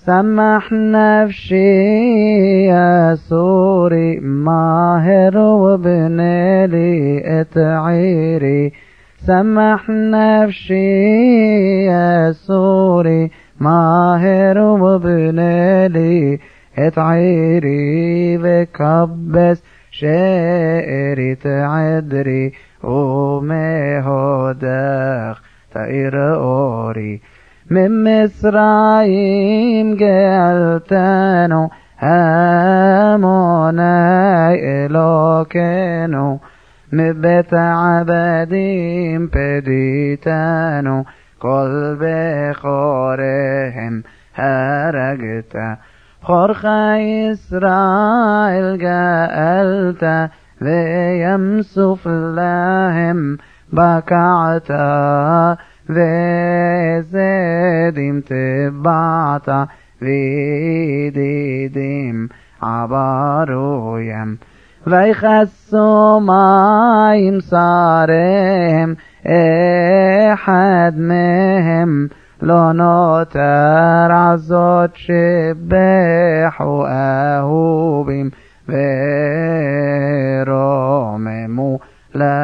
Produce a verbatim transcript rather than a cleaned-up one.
سمح نفسي يا سوري ماهر وبنالي اتعيري. سمح نفسي يا سوري ماهر وبنالي اتعيري. بكبس شائري تعدري ومهودخ تاير اوري. من مصرايم قلتانو هاموناي إلوكينو. مبت عبديم بديتانو كل بخورهم هرقتا. خورخ إسرائيل قالتا ويمسف لهم بكعتا. وزديم تبعتا ويديديم عبارويم. ويخسوا مايم صارهم احد مهم لو نوتر عزوت شبح واهوبيم وروممو لا